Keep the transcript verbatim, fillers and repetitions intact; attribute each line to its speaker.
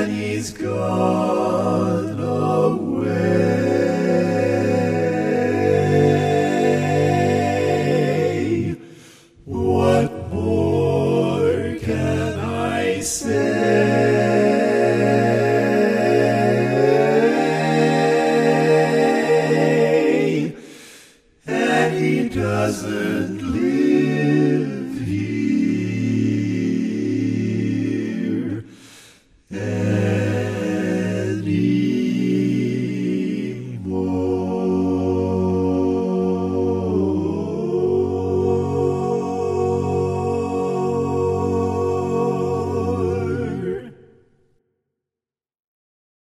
Speaker 1: and he's gone away. What more can I say? And he doesn't leave.